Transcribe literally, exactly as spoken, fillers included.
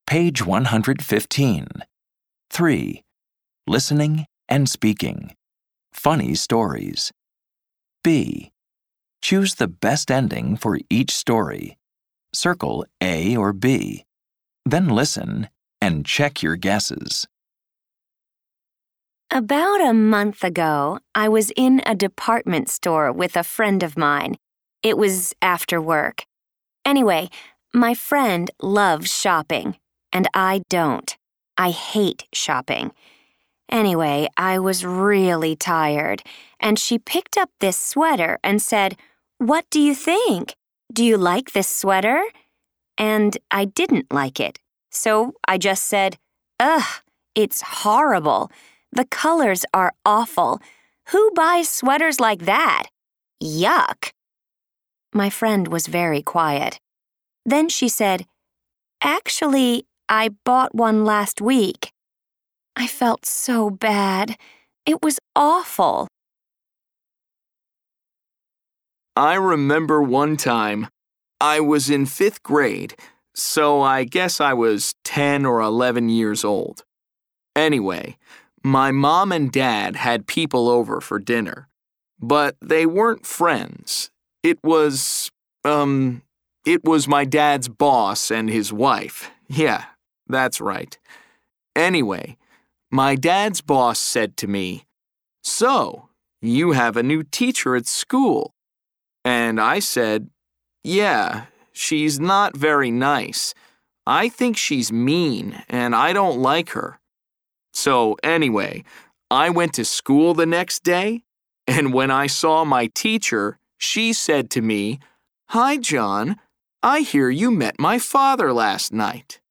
Page one hundred fifteen. three. Listening and speaking. Funny stories. B. Choose the best ending for each story. Circle A or B. Then listen and check your guesses. About a month ago, I was in a department store with a friend of mine. It was after work. Anyway, my friend loves shopping, and I don't. I hate shopping. Anyway, I was really tired, and she picked up this sweater and said, "What do you think? Do you like this sweater?" And I didn't like it, so I just said, "Ugh, it's horrible. The colors are awful. Who buys sweaters like that? Yuck." My friend was very quiet. Then she said, "Actually, I bought one last week." I felt so bad. It was awful. I remember one time. I was in fifth grade, so I guess I was ten or eleven years old. Anyway, my mom and dad had people over for dinner, but they weren't friends. It was, um, it was my dad's boss and his wife. Yeah, that's right. Anyway, my dad's boss said to me, "So, you have a new teacher at school?" And I said, "Yeah, she's not very nice. I think she's mean, and I don't like her." So anyway, I went to school the next day, and when I saw my teacher, she said to me, "Hi, John. I hear you met my father last night."